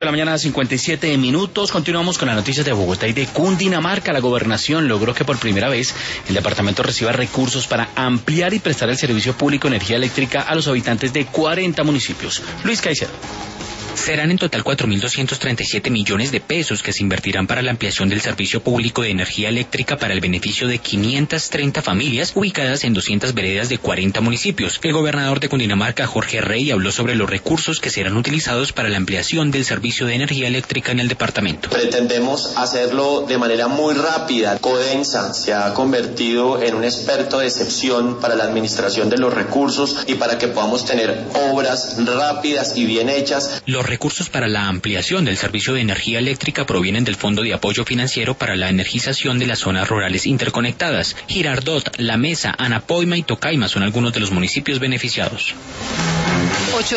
De la mañana, 57 minutos. Continuamos con las noticias de Bogotá y de Cundinamarca. La gobernación logró que por primera vez el departamento reciba recursos para ampliar y prestar el servicio público de energía eléctrica a los habitantes de 40 municipios. Luis Caicedo. Serán en total 4.237 millones de pesos que se invertirán para la ampliación del servicio público de energía eléctrica para el beneficio de 530 familias ubicadas en 200 veredas de 40 municipios. El gobernador de Cundinamarca, Jorge Rey, habló sobre los recursos que serán utilizados para la ampliación del servicio de energía eléctrica en el departamento. Pretendemos hacerlo de manera muy rápida. Codensa se ha convertido en un experto de excepción para la administración de los recursos y para que podamos tener obras rápidas y bien hechas. Los recursos para la ampliación del servicio de energía eléctrica provienen del Fondo de Apoyo Financiero para la Energización de las Zonas Rurales Interconectadas. Girardot, La Mesa, Anapoima y Tocaima son algunos de los municipios beneficiados.